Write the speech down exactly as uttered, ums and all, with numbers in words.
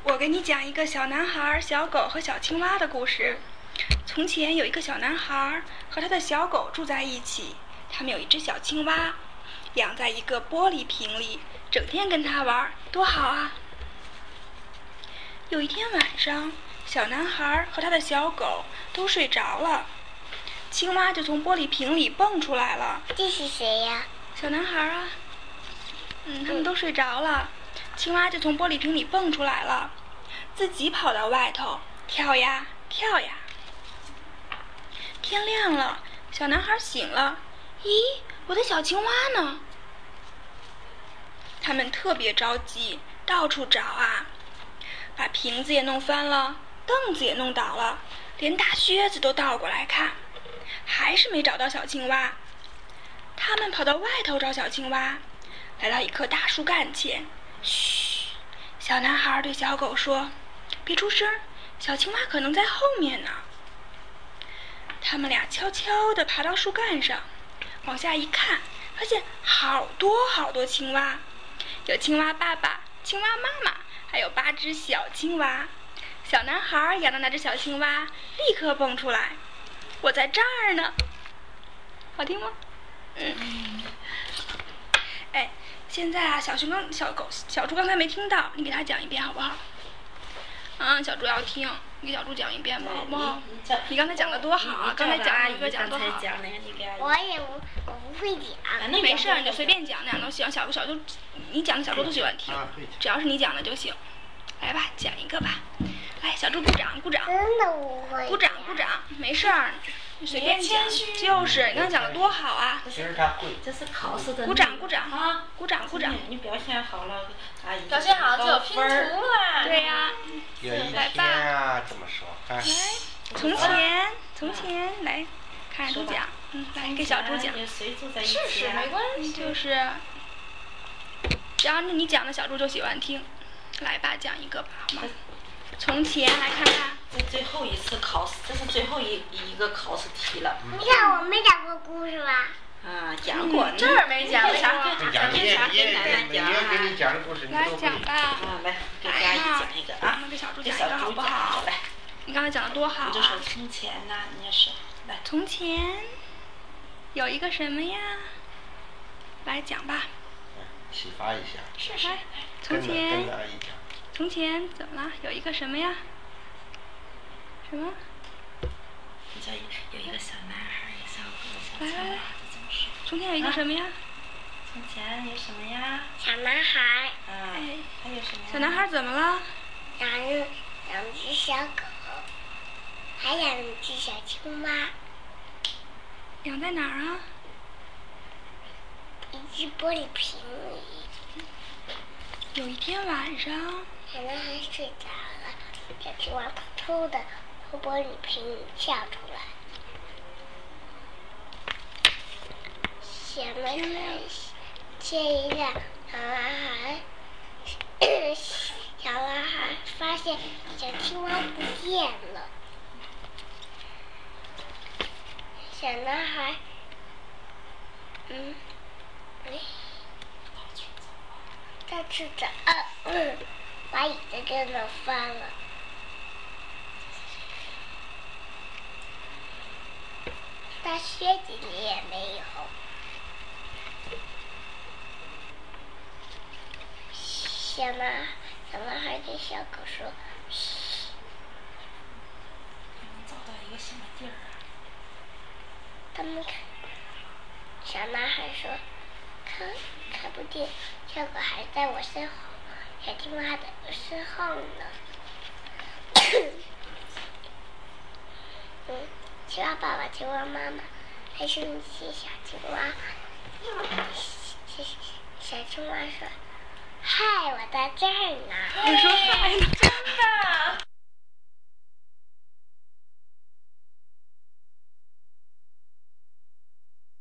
我给你讲一个小男孩、小狗和小青蛙的故事。从前有一个小男孩和他的小狗住在一起，他们有一只小青蛙，养在一个玻璃瓶里，整天跟它玩，多好啊！有一天晚上，小男孩和他的小狗都睡着了，青蛙就从玻璃瓶里蹦出来了。 这是谁呀？ 小男孩啊。嗯，他们都睡着了，青蛙就从玻璃瓶里蹦出来了，自己跑到外头跳呀跳呀。天亮了，小男孩醒了，咦，我的小青蛙呢？他们特别着急，到处找啊，把瓶子也弄翻了，凳子也弄倒了，连大靴子都倒过来看，还是没找到小青蛙。他们跑到外头找小青蛙，来到一棵大树干前，嘘，小男孩对小狗说：“别出声，小青蛙可能在后面呢。”他们俩悄悄地爬到树干上，往下一看，发现好多好多青蛙，有青蛙爸爸、青蛙妈妈，还有八只小青蛙。小男孩养的那只小青蛙立刻蹦出来：“我在这儿呢！”好听吗？嗯。哎，现在啊，小熊刚、小狗、小猪刚才没听到，你给他讲一遍好不好？啊，小猪要听，你给小猪讲一遍吧，好不好？你刚才讲的多好啊！刚才讲一个讲多好。 我也不，我不会讲。 那没事儿，你就随便讲，那样都行。小小猪，你讲的小猪都喜欢听，只要是你讲的就行。来吧，讲一个吧。来，小猪鼓掌，鼓掌。 真的不会。 鼓掌，鼓掌，没事儿，你随便讲。就是你刚才讲的多好啊！ 其实他会。 这是考试的。 鼓掌，鼓掌啊！ 鼓掌，鼓掌。 你表现好了，阿姨。 表现好就有拼图了。 对呀。 有一天啊，怎么说？ 来，从前，从前，来，看猪讲，嗯，来给小猪讲。 试试没关系。 就是，只要是你讲的，小猪就喜欢听。来吧，讲一个吧，好吗？从前，来看看。 这最后一次考试，这是最后一一个考试题了。 你看我没讲过故事吧？ 啊，讲过。 这儿没讲过。 没讲，没讲，没有给你讲的故事，你都会。 来讲吧。 啊，来，给阿姨讲一个啊。 给小猪讲一个好不好？ 来。 你刚才讲的多好啊！ 你就说从前呐，你也是来。 从前有一个什么呀？来讲吧。 启发一下。 是是。从前。从前怎么了？有一个什么呀？什么？ 你叫有一个小男孩，一个小狗，小青蛙，这怎么说？ 从前有一个什么呀？ 从前有什么呀？ 小男孩。 啊。哎。还有什么？ 小男孩怎么了？ 养养只小狗，还养只小青蛙。 养在哪儿啊？ 一只玻璃瓶里。 有一天晚上， 小男孩睡着了，小青蛙偷偷的从玻璃瓶里跳出来。小男孩见一个小男孩，小男孩发现小青蛙不见了。小男孩，嗯，哎。到处找，嗯，把椅子给弄翻了。大靴子里也没有。小男小男孩对小狗说：“嘘。” 你们找到一个什么地儿啊？ 他们看，小男孩说：“看看不见。”小狗还在我身后，小青蛙在我身后呢。嗯，青蛙爸爸、青蛙妈妈还生气，小青蛙，小小青蛙说：“嗨，我在这儿呢。” 你说嗨呢？ 真的。